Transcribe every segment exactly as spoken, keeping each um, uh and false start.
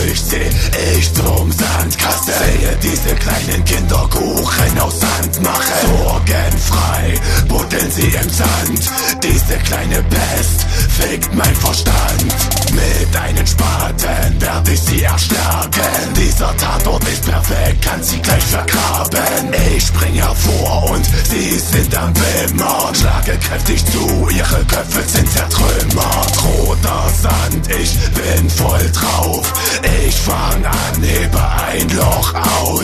ich seh ich zum Sandkasten. Sehe diese kleinen Kinder Kuchen aus Sand machen. Sorgenfrei buddeln sie im Sand. Diese kleine Pest fickt mein Verstand. Mit einem Spaten werde ich sie erschlagen. Dieser Tatort ist perfekt, kann sie gleich vergraben. Ich spring hervor und sie sind am Wimmern. Schlage kräftig zu, ihre Köpfe sind zertrümmert. Roter Sand, ich bin voll drauf. Ich fang an, hebe ein Loch aus.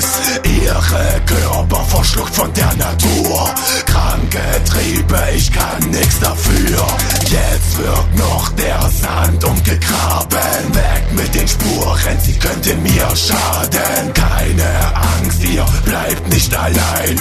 Ihre Körper verschluckt von der Natur. Kranke Triebe, ich kann nix dafür. Jetzt wird noch der Sand umgegraben. Weg mit den Spuren, sie könnten mir schaden. Keine Angst, ihr bleibt nicht allein.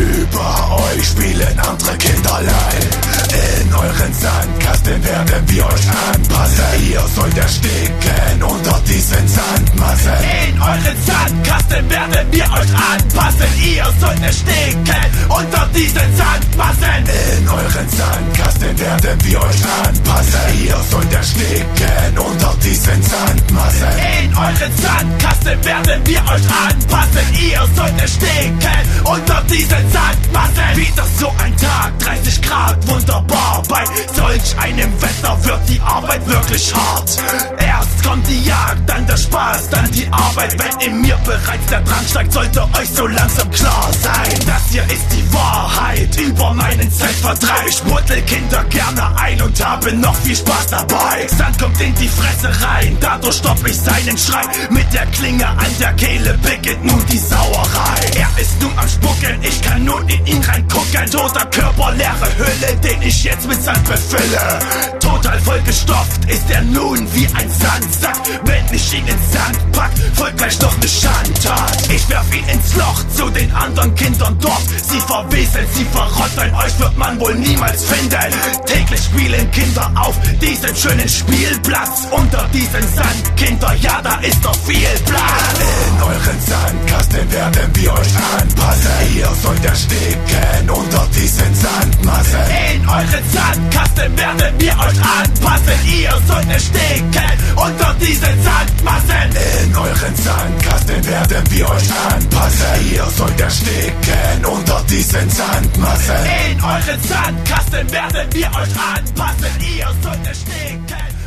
Über euch spielen andere Kinderlein. In euren Sandkasten werden wir euch anpassen. Ihr sollt ersticken unter diesen Sandmassen. In euren Sandkasten werden wir euch anpassen. Ihr sollt ersticken unter diesen Sandmassen. In euren Sandkasten werden wir euch anpassen. Ihr sollt ersticken unter diesen Sandmassen. In euren Sandkasten werden wir euch anpassen. Ihr sollt ersticken unter diesen Sandmassen. Wieder so ein Tag, dreißig Grad, wunderbar. Bei solch einem Wetter wird die Arbeit wirklich hart. Erst kommt die Jagd, dann der Spaß, dann die Arbeit. Wenn in mir bereits der Drang steigt, sollte euch so langsam klar sein. Das hier ist die Wahrheit über meinen Zeitvertreib. Ich buddel Kinder gerne ein und habe noch viel Spaß dabei. Sand kommt in die Fresse rein, dadurch stopp ich seinen Schrei. Mit der Klinge an der Kehle beginnt nun die Sauerei. Er ist nun am Spucken, ich kann nun in ihn reingucken. Toter Körper, leere Hülle, den ich jetzt mit Sand befülle. Total vollgestopft ist er nun wie ein Sandsack. Wenn ich ihn ins Sand pack, folgt gleich noch ne Schandtat. Ich werf ihn ins Loch zu den anderen Kindern dort. Sie verwesen, sie verrotten, euch wird man wohl niemals finden. Täglich spielen Kinder auf diesem schönen Spielplatz. Unter diesen Sandkinder, ja, da ist doch viel Platz. In euren Sandkasten werden wir euch anpassen. Ihr sollt ersticken unter diesen Sandmassen. In euren Sandkasten werden wir euch anpassen. Ihr sollt ersticken unter diesen Sandmassen. In euren Sandkasten werden wir euch anpassen. Ihr sollt ersticken unter diesen Sandmassen. In euren Sandkasten werden wir euch anpassen. Ihr sollt ersticken.